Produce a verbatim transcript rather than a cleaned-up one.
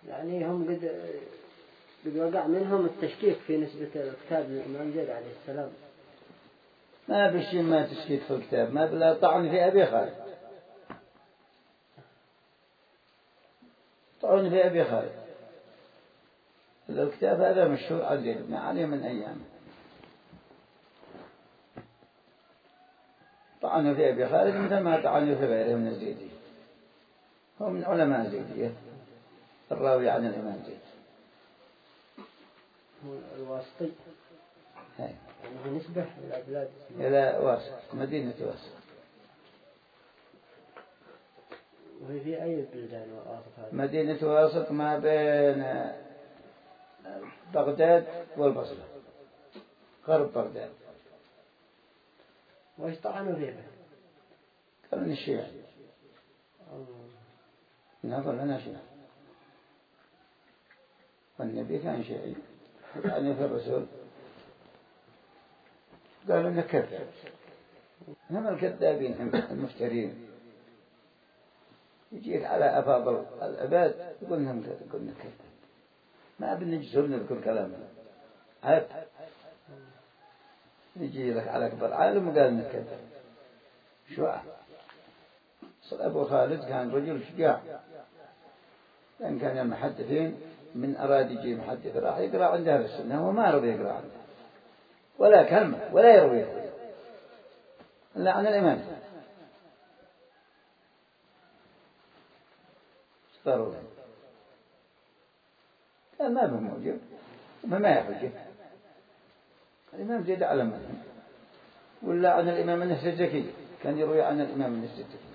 يعني هم قد قد وقع منهم التشكيك في نسبة الكتاب للإمام زيد عليه السلام. ما بشي ما تشكيك في الكتاب، ما بلا طعن في أبي خالد، طعن في أبي خالد. الكتاب هذا مشهور عن زيد بن علي من أيامه، طعنوا في أبي خالد مثل ما طعنوا في غيره من الزيدية. هو من علماء الزيدية الراوي عن الإمام زيد. هو الواسطي يعني نسبة إلى بلاد إلى واسط، مدينة واسط. وهي في أي بلدان واسط هذا؟ مدينة واسط ما بين بغداد والبصرة، غرب بغداد. وإيش طعنوا فيه؟ قالوا من الشيعة. نقول لنا شيعة، والنبي كان شيعي يعني في الرسول قالوا إنه كذاب. هم الكذابين المفترين، يجيك على أفاضل العباد يقول لهم قلنا كذاب، ما بنجزر نذكر كلامنا عيب. يجي لك على أكبر عالم وقال إنه كذاب. شو أبو خالد كان رجل شجاع، لأن كان المحدثين من أراد يجي محدث راح يقرأ عند أهل السنة وما رضي يقرأ عنده ولا كلمة ولا يرويه إلا عن الإمام. ضروري كان ما به موجب وما يحجه. الإمام زيد أعلم منه، ولا عن الإمام النسجكي كان يروي عن الإمام النسجكي.